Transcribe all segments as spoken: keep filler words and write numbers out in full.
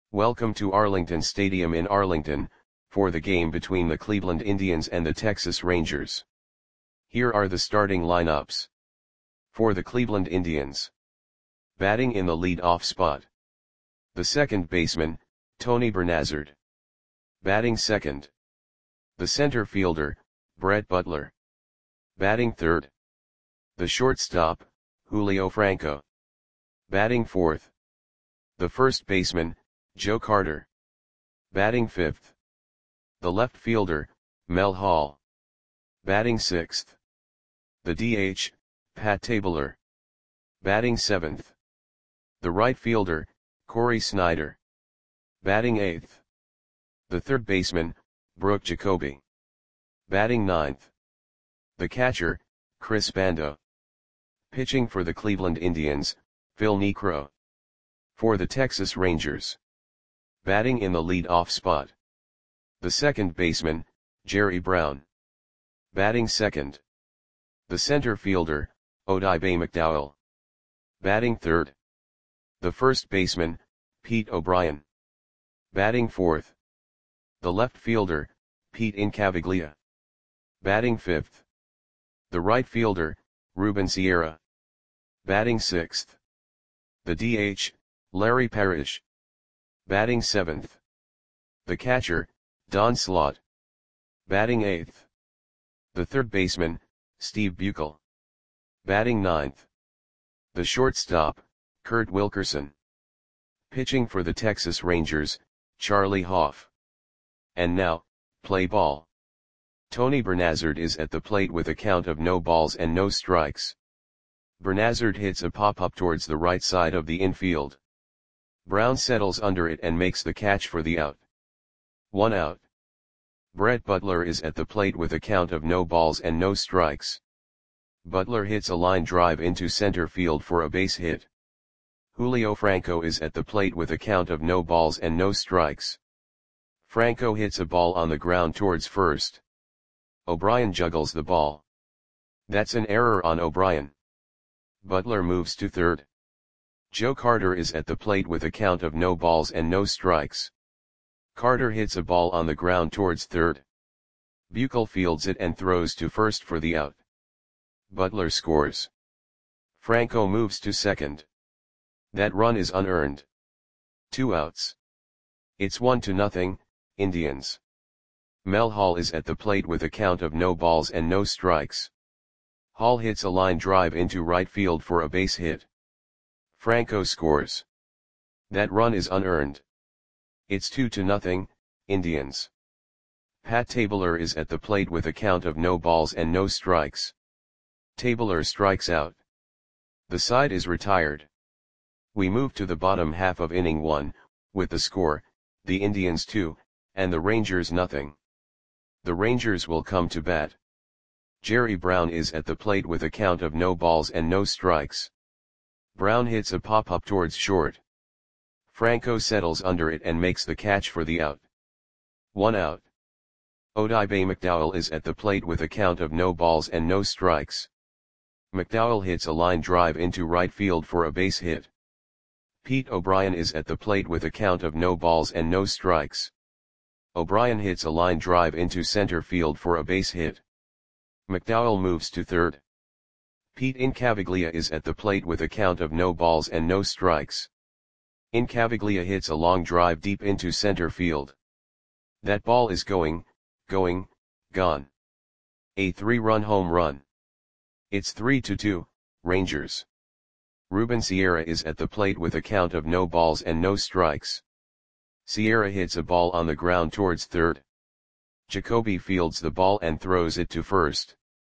Welcome to Arlington Stadium in Arlington, for the game between the Cleveland Indians and the Texas Rangers. Here are the starting lineups. For the Cleveland Indians. Batting in the lead-off spot. The second baseman, Tony Bernazard. Batting second. The center fielder, Brett Butler. Batting third. The shortstop, Julio Franco. Batting fourth. The first baseman, Joe Carter. Batting fifth. The left fielder, Mel Hall. Batting sixth. The D H, Pat Tabler. Batting seventh. The right fielder, Corey Snyder. Batting eighth. The third baseman, Brooke Jacoby. Batting ninth. The catcher, Chris Bando. Pitching for the Cleveland Indians, Phil Niekro. For the Texas Rangers. Batting in the lead-off spot. The second baseman, Jerry Brown. Batting second. The center fielder, Odibe McDowell. Batting third. The first baseman, Pete O'Brien. Batting fourth. The left fielder, Pete Incaviglia. Batting fifth. The right fielder, Ruben Sierra. Batting sixth. The D H, Larry Parrish. Batting seventh. The catcher, Don Slaught. Batting eighth. The third baseman, Steve Buechel. Batting ninth. The shortstop, Kurt Wilkerson. Pitching for the Texas Rangers, Charlie Hoff. And now, play ball. Tony Bernazard is at the plate with a count of no balls and no strikes. Bernazard hits a pop-up towards the right side of the infield. Brown settles under it and makes the catch for the out. One out. Brett Butler is at the plate with a count of no balls and no strikes. Butler hits a line drive into center field for a base hit. Julio Franco is at the plate with a count of no balls and no strikes. Franco hits a ball on the ground towards first. O'Brien juggles the ball. That's an error on O'Brien. Butler moves to third. Joe Carter is at the plate with a count of no balls and no strikes. Carter hits a ball on the ground towards third. Buechel fields it and throws to first for the out. Butler scores. Franco moves to second. That run is unearned. Two outs. It's one to nothing, Indians. Mel Hall is at the plate with a count of no balls and no strikes. Hall hits a line drive into right field for a base hit. Franco scores. That run is unearned. It's two to nothing, Indians. Pat Tabler is at the plate with a count of no balls and no strikes. Tabler strikes out. The side is retired. We move to the bottom half of inning one, with the score, the Indians two, and the Rangers nothing. The Rangers will come to bat. Jerry Brown is at the plate with a count of no balls and no strikes. Brown hits a pop-up towards short. Franco settles under it and makes the catch for the out. One out. Odibe McDowell is at the plate with a count of no balls and no strikes. McDowell hits a line drive into right field for a base hit. Pete O'Brien is at the plate with a count of no balls and no strikes. O'Brien hits a line drive into center field for a base hit. McDowell moves to third. Pete Incaviglia is at the plate with a count of no balls and no strikes. Incaviglia hits a long drive deep into center field. That ball is going, going, gone. A three-run home run. It's three to two, Rangers. Ruben Sierra is at the plate with a count of no balls and no strikes. Sierra hits a ball on the ground towards third. Jacoby fields the ball and throws it to first.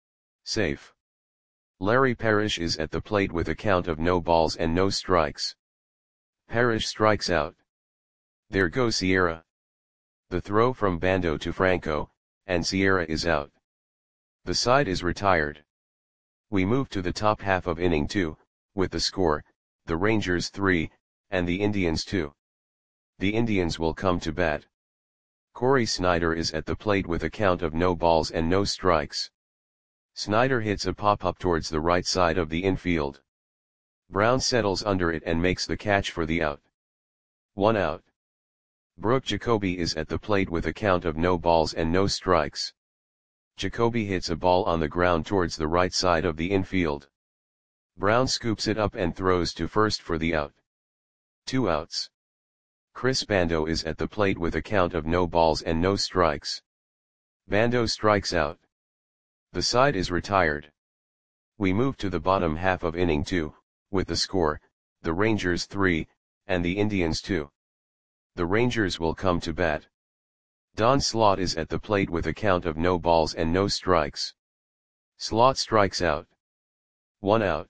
Safe. Larry Parrish is at the plate with a count of no balls and no strikes. Parrish strikes out. There goes Sierra. The throw from Bando to Franco, and Sierra is out. The side is retired. We move to the top half of inning two, with the score, the Rangers three, and the Indians two. The Indians will come to bat. Corey Snyder is at the plate with a count of no balls and no strikes. Snyder hits a pop-up towards the right side of the infield. Brown settles under it and makes the catch for the out. One out. Brooke Jacoby is at the plate with a count of no balls and no strikes. Jacoby hits a ball on the ground towards the right side of the infield. Brown scoops it up and throws to first for the out. Two outs. Chris Bando is at the plate with a count of no balls and no strikes. Bando strikes out. The side is retired. We move to the bottom half of inning two, with the score, the Rangers three, and the Indians two. The Rangers will come to bat. Don Slaught is at the plate with a count of no balls and no strikes. Slaught strikes out. One out.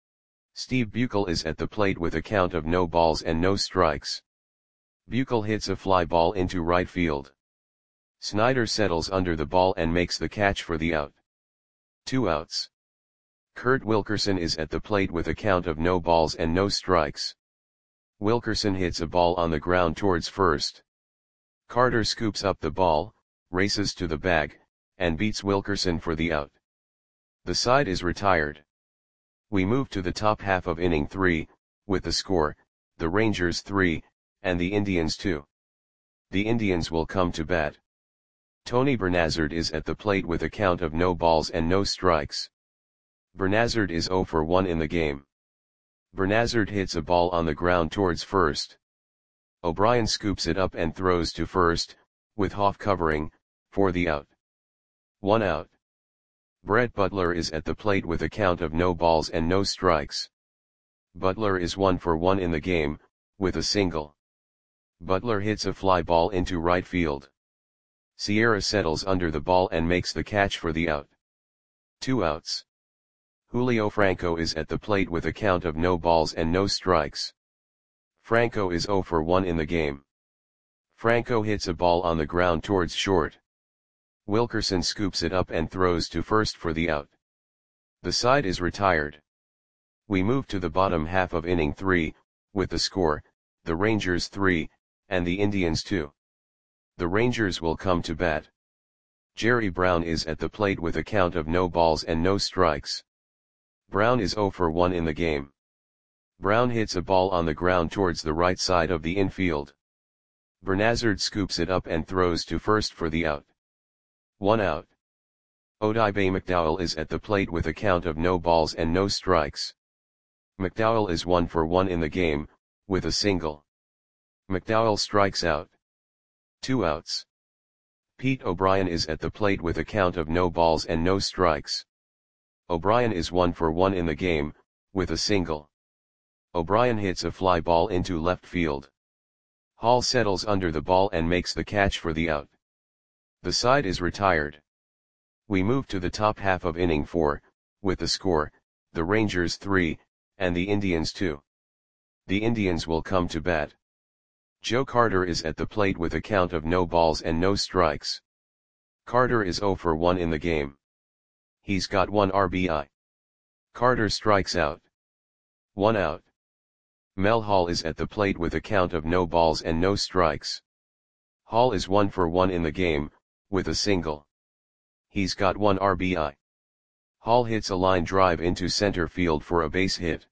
Steve Buechel is at the plate with a count of no balls and no strikes. Buechel hits a fly ball into right field. Snyder settles under the ball and makes the catch for the out. Two outs. Kurt Wilkerson is at the plate with a count of no balls and no strikes. Wilkerson hits a ball on the ground towards first. Carter scoops up the ball, races to the bag, and beats Wilkerson for the out. The side is retired. We move to the top half of inning three, with the score, the Rangers three, and the Indians two. The Indians will come to bat. Tony Bernazard is at the plate with a count of no balls and no strikes. Bernazard is zero for one in the game. Bernazard hits a ball on the ground towards first. O'Brien scoops it up and throws to first, with Hoff covering, for the out. One out. Brett Butler is at the plate with a count of no balls and no strikes. Butler is one for one in the game, with a single. Butler hits a fly ball into right field. Sierra settles under the ball and makes the catch for the out. Two outs. Julio Franco is at the plate with a count of no balls and no strikes. Franco is zero for one in the game. Franco hits a ball on the ground towards short. Wilkerson scoops it up and throws to first for the out. The side is retired. We move to the bottom half of inning three, with the score, the Rangers three, and the Indians two. The Rangers will come to bat. Jerry Brown is at the plate with a count of no balls and no strikes. Brown is zero for one in the game. Brown hits a ball on the ground towards the right side of the infield. Bernazard scoops it up and throws to first for the out. One out. Odibe McDowell is at the plate with a count of no balls and no strikes. McDowell is one for one in the game, with a single. McDowell strikes out. Two outs. Pete O'Brien is at the plate with a count of no balls and no strikes. O'Brien is one for one in the game, with a single. O'Brien hits a fly ball into left field. Hall settles under the ball and makes the catch for the out. The side is retired. We move to the top half of inning four, with the score, the Rangers three, and the Indians two. The Indians will come to bat. Joe Carter is at the plate with a count of no balls and no strikes. Carter is zero for one in the game. He's got one R B I. Carter strikes out. One out. Mel Hall is at the plate with a count of no balls and no strikes. Hall is one for one in the game, with a single. He's got one R B I. Hall hits a line drive into center field for a base hit.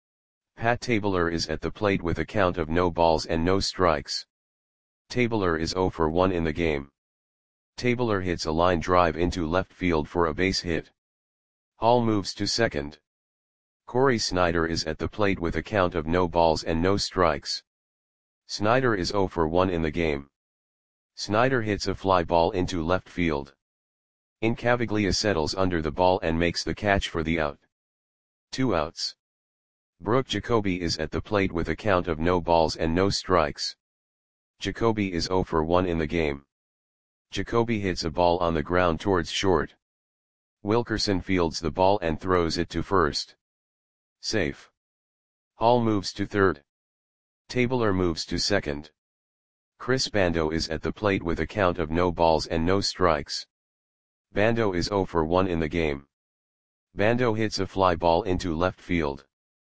Pat Tabler is at the plate with a count of no balls and no strikes. Tabler is zero for one in the game. Tabler hits a line drive into left field for a base hit. Hall moves to second. Corey Snyder is at the plate with a count of no balls and no strikes. Snyder is zero for one in the game. Snyder hits a fly ball into left field. Incaviglia settles under the ball and makes the catch for the out. Two outs. Brooke Jacoby is at the plate with a count of no balls and no strikes. Jacoby is zero for one in the game. Jacoby hits a ball on the ground towards short. Wilkerson fields the ball and throws it to first. Safe. Hall moves to third. Tabler moves to second. Chris Bando is at the plate with a count of no balls and no strikes. Bando is zero for one in the game. Bando hits a fly ball into left field.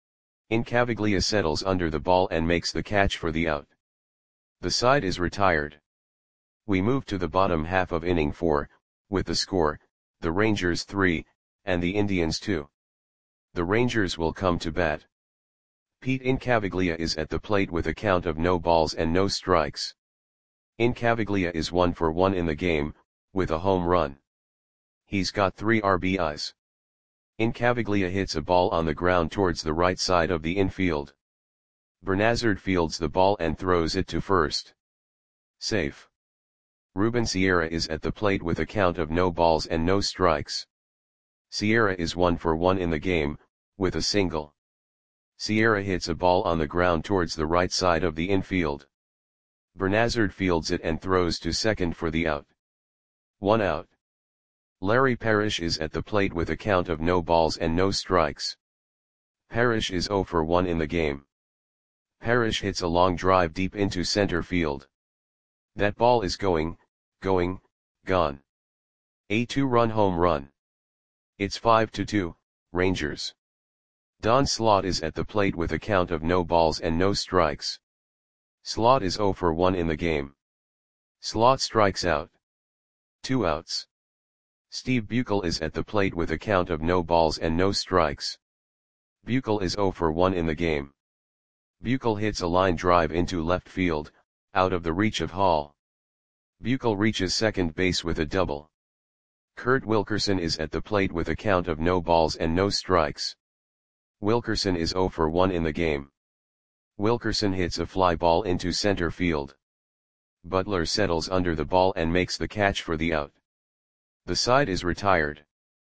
Incaviglia settles under the ball and makes the catch for the out. The side is retired. We move to the bottom half of inning four, with the score, the Rangers three, and the Indians two. The Rangers will come to bat. Pete Incaviglia is at the plate with a count of no balls and no strikes. Incaviglia is one for one in the game, with a home run. He's got three R B Is. Incaviglia hits a ball on the ground towards the right side of the infield. Bernazard fields the ball and throws it to first. Safe. Ruben Sierra is at the plate with a count of no balls and no strikes. Sierra is one for one in the game, with a single. Sierra hits a ball on the ground towards the right side of the infield. Bernazard fields it and throws to second for the out. One out. Larry Parrish is at the plate with a count of no balls and no strikes. Parrish is zero for one in the game. Parrish hits a long drive deep into center field. That ball is going, going, gone. A two-run home run. It's five to two, Rangers. Don Slaught is at the plate with a count of no balls and no strikes. Slaught is zero for one in the game. Slaught strikes out. Two outs. Steve Buechel is at the plate with a count of no balls and no strikes. Buechel is zero for one in the game. Buechel hits a line drive into left field, out of the reach of Hall. Buechel reaches second base with a double. Kurt Wilkerson is at the plate with a count of no balls and no strikes. Wilkerson is zero for one in the game. Wilkerson hits a fly ball into center field. Butler settles under the ball and makes the catch for the out. The side is retired.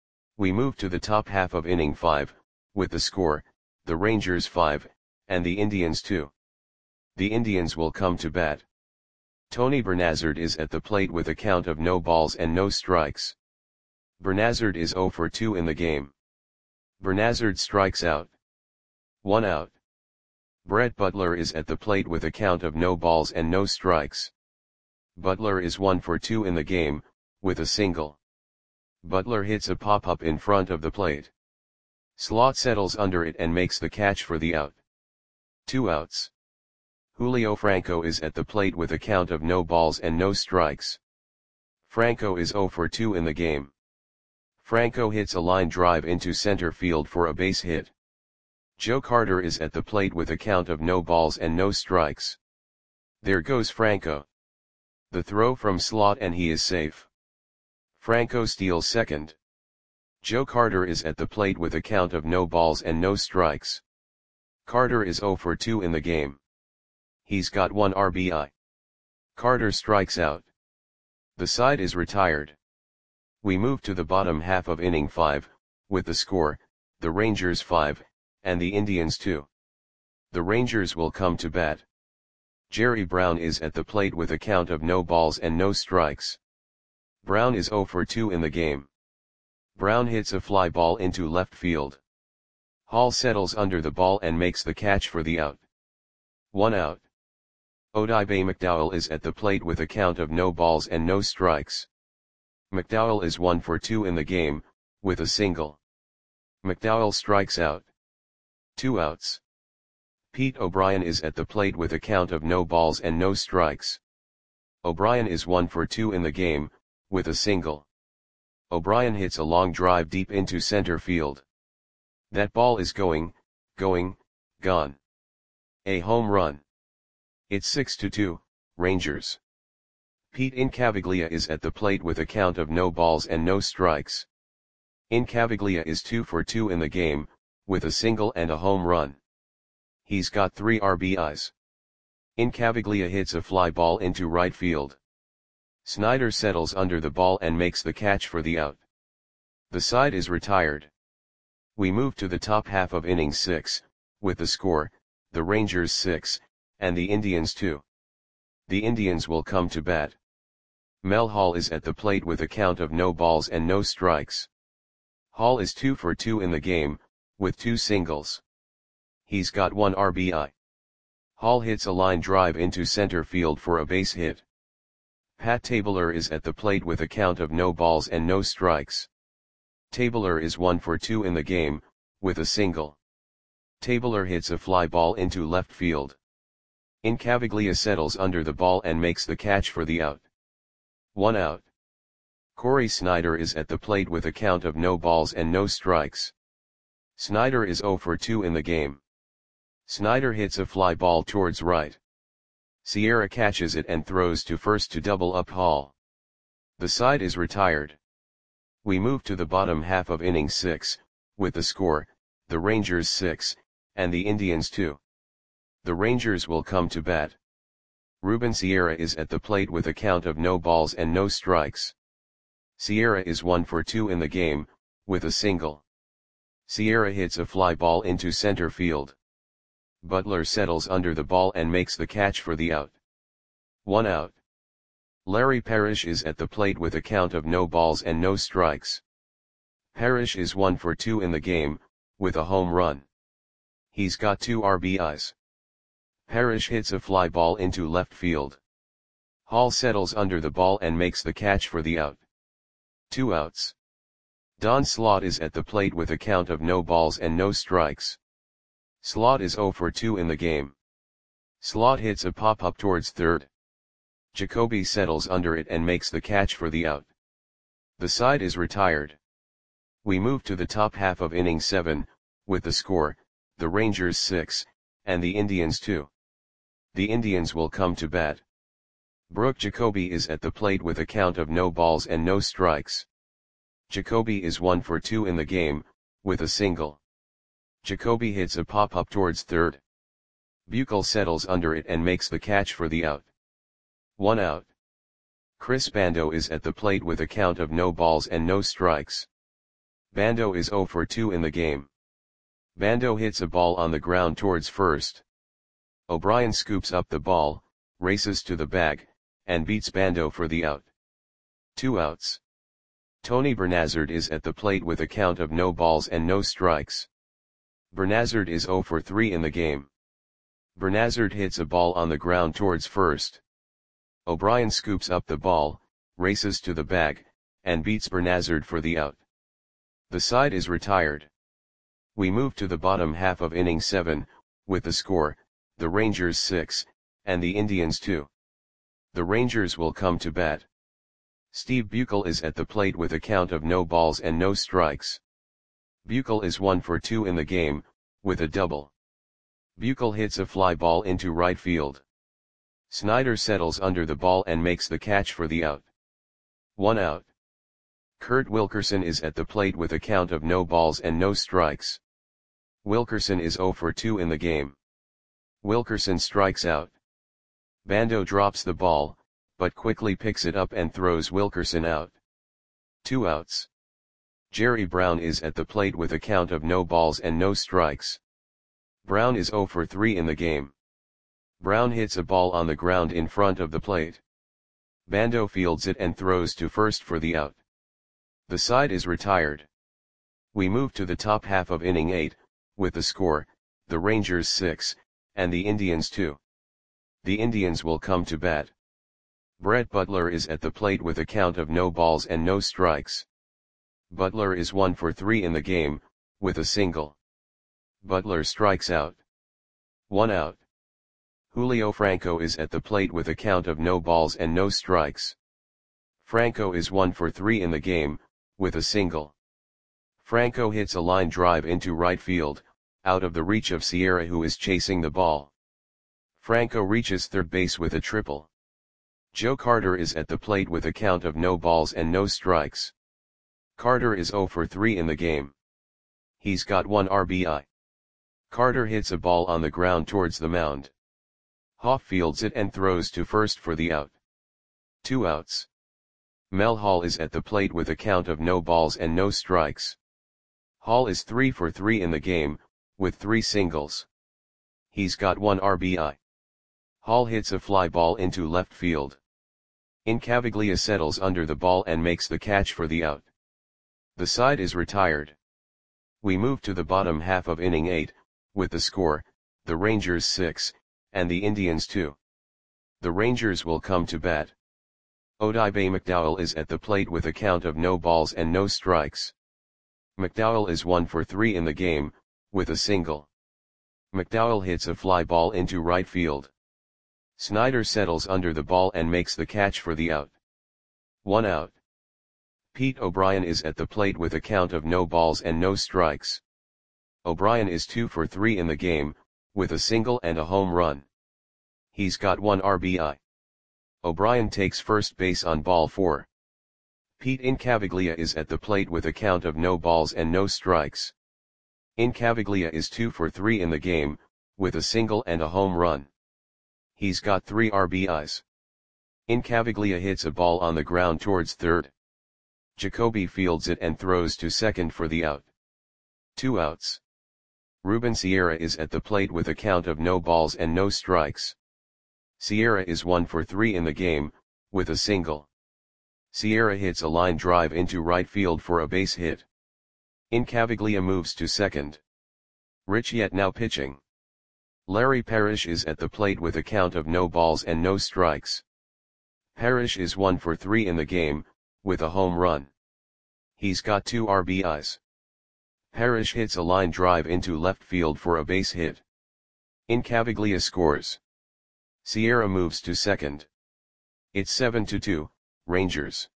We move to the top half of inning five, with the score, the Rangers five, and the Indians two. The Indians will come to bat. Tony Bernazard is at the plate with a count of no balls and no strikes. Bernazard is zero for two in the game. Bernazard strikes out. One out. Brett Butler is at the plate with a count of no balls and no strikes. Butler is one for two in the game, with a single. Butler hits a pop-up in front of the plate. Slaught settles under it and makes the catch for the out. Two outs. Julio Franco is at the plate with a count of no balls and no strikes. Franco is zero for two in the game. Franco hits a line drive into center field for a base hit. Joe Carter is at the plate with a count of no balls and no strikes. There goes Franco. The throw from Slaught and he is safe. Franco steals second. Joe Carter is at the plate with a count of no balls and no strikes. Carter is zero for two in the game. He's got one R B I. Carter strikes out. The side is retired. We move to the bottom half of inning five, with the score, the Rangers five, and the Indians two. The Rangers will come to bat. Jerry Brown is at the plate with a count of no balls and no strikes. Brown is zero for two in the game. Brown hits a fly ball into left field. Hall settles under the ball and makes the catch for the out. One out. Odibe McDowell is at the plate with a count of no balls and no strikes. McDowell is one for two in the game, with a single. McDowell strikes out. Two outs. Pete O'Brien is at the plate with a count of no balls and no strikes. O'Brien is one for two in the game, with a single. O'Brien hits a long drive deep into center field. That ball is going, going, gone. A home run. It's six to two, Rangers. Pete Incaviglia is at the plate with a count of no balls and no strikes. Incaviglia is two for two in the game, with a single and a home run. He's got three R B Is. Incaviglia hits a fly ball into right field. Snyder settles under the ball and makes the catch for the out. The side is retired. We move to the top half of inning six, with the score, the Rangers six, and the Indians two. The Indians will come to bat. Mel Hall is at the plate with a count of no balls and no strikes. Hall is two for two in the game, with two singles. He's got one R B I. Hall hits a line drive into center field for a base hit. Pat Tabler is at the plate with a count of no balls and no strikes. Tabler is one for two in the game, with a single. Tabler hits a fly ball into left field. Incaviglia settles under the ball and makes the catch for the out. One out. Corey Snyder is at the plate with a count of no balls and no strikes. Snyder is zero for two in the game. Snyder hits a fly ball towards right. Sierra catches it and throws to first to double up Hall. The side is retired. We move to the bottom half of inning six, with the score, the Rangers six, and the Indians two. The Rangers will come to bat. Ruben Sierra is at the plate with a count of no balls and no strikes. Sierra is one for two in the game, with a single. Sierra hits a fly ball into center field. Butler settles under the ball and makes the catch for the out. One out. Larry Parrish is at the plate with a count of no balls and no strikes. Parrish is one for two in the game, with a home run. He's got two R B Is. Parrish hits a fly ball into left field. Hall settles under the ball and makes the catch for the out. Two outs. Don Slaught is at the plate with a count of no balls and no strikes. Slaught is zero for two in the game. Slaught hits a pop-up towards third. Jacoby settles under it and makes the catch for the out. The side is retired. We move to the top half of inning seven, with the score, the Rangers six, and the Indians two. The Indians will come to bat. Brooke Jacoby is at the plate with a count of no balls and no strikes. Jacoby is one for two in the game, with a single. Jacoby hits a pop-up towards third. Buechel settles under it and makes the catch for the out. One out. Chris Bando is at the plate with a count of no balls and no strikes. Bando is zero for two in the game. Bando hits a ball on the ground towards first. O'Brien scoops up the ball, races to the bag, and beats Bando for the out. Two outs. Tony Bernazard is at the plate with a count of no balls and no strikes. Bernazard is zero for three in the game. Bernazard hits a ball on the ground towards first. O'Brien scoops up the ball, races to the bag, and beats Bernazard for the out. The side is retired. We move to the bottom half of inning seven, with the score, the Rangers six, and the Indians two. The Rangers will come to bat. Steve Buechel is at the plate with a count of no balls and no strikes. Buechel is one for two in the game, with a double. Buechel hits a fly ball into right field. Snyder settles under the ball and makes the catch for the out. One out. Kurt Wilkerson is at the plate with a count of no balls and no strikes. Wilkerson is zero for two in the game. Wilkerson strikes out. Bando drops the ball, but quickly picks it up and throws Wilkerson out. Two outs. Jerry Brown is at the plate with a count of no balls and no strikes. Brown is zero for three in the game. Brown hits a ball on the ground in front of the plate. Bando fields it and throws to first for the out. The side is retired. We move to the top half of inning eight, with the score, the Rangers six, and the Indians two. The Indians will come to bat. Brett Butler is at the plate with a count of no balls and no strikes. Butler is one for three in the game, with a single. Butler strikes out. One out. Julio Franco is at the plate with a count of no balls and no strikes. Franco is one for three in the game, with a single. Franco hits a line drive into right field, out of the reach of Sierra, who is chasing the ball. Franco reaches third base with a triple. Joe Carter is at the plate with a count of no balls and no strikes. Carter is zero for three in the game. He's got one R B I. Carter hits a ball on the ground towards the mound. Hoff fields it and throws to first for the out. Two outs. Mel Hall is at the plate with a count of no balls and no strikes. Hall is three for three in the game, with three singles. He's got one R B I. Hall hits a fly ball into left field. Incaviglia settles under the ball and makes the catch for the out. The side is retired. We move to the bottom half of inning eight, with the score, the Rangers six, and the Indians two. The Rangers will come to bat. Odibe McDowell is at the plate with a count of no balls and no strikes. McDowell is one for three in the game, with a single. McDowell hits a fly ball into right field. Snyder settles under the ball and makes the catch for the out. One out. Pete O'Brien is at the plate with a count of no balls and no strikes. O'Brien is two for three in the game, with a single and a home run. He's got one R B I. O'Brien takes first base on ball four. Pete Incaviglia is at the plate with a count of no balls and no strikes. Incaviglia is two for three in the game, with a single and a home run. He's got three R B Is. Incaviglia hits a ball on the ground towards third. Jacoby fields it and throws to second for the out. Two outs. Ruben Sierra is at the plate with a count of no balls and no strikes. Sierra is one for three in the game, with a single. Sierra hits a line drive into right field for a base hit. Incaviglia moves to second. Rich Yet now pitching. Larry Parrish is at the plate with a count of no balls and no strikes. Parrish is one for three in the game, with a home run. He's got two R B Is. Parrish hits a line drive into left field for a base hit. Incaviglia scores. Sierra moves to second. It's seven to two, Rangers.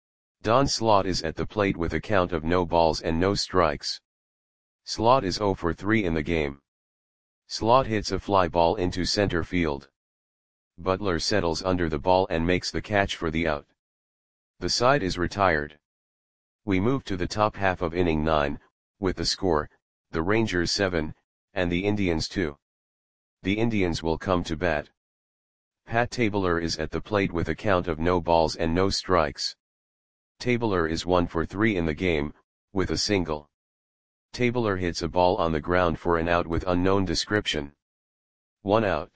Don Slaught is at the plate with a count of no balls and no strikes. Slaught is zero for three in the game. Slaught hits a fly ball into center field. Butler settles under the ball and makes the catch for the out. The side is retired. We move to the top half of inning nine, with the score, the Rangers seven, and the Indians two. The Indians will come to bat. Pat Tabler is at the plate with a count of no balls and no strikes. Tabler is one for three in the game, with a single. Tabler hits a ball on the ground for an out with unknown description. One out.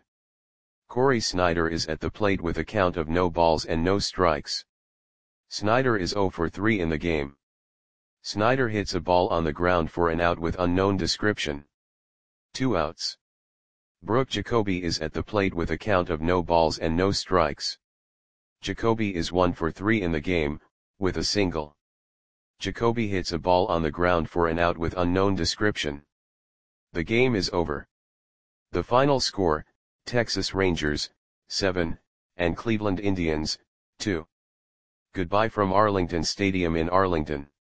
Corey Snyder is at the plate with a count of no balls and no strikes. Snyder is zero for three in the game. Snyder hits a ball on the ground for an out with unknown description. Two outs. Brooke Jacoby is at the plate with a count of no balls and no strikes. Jacoby is one for three in the game, with a single. Jacoby hits a ball on the ground for an out with unknown description. The game is over. The final score, Texas Rangers, seven, and Cleveland Indians, two. Goodbye from Arlington Stadium in Arlington.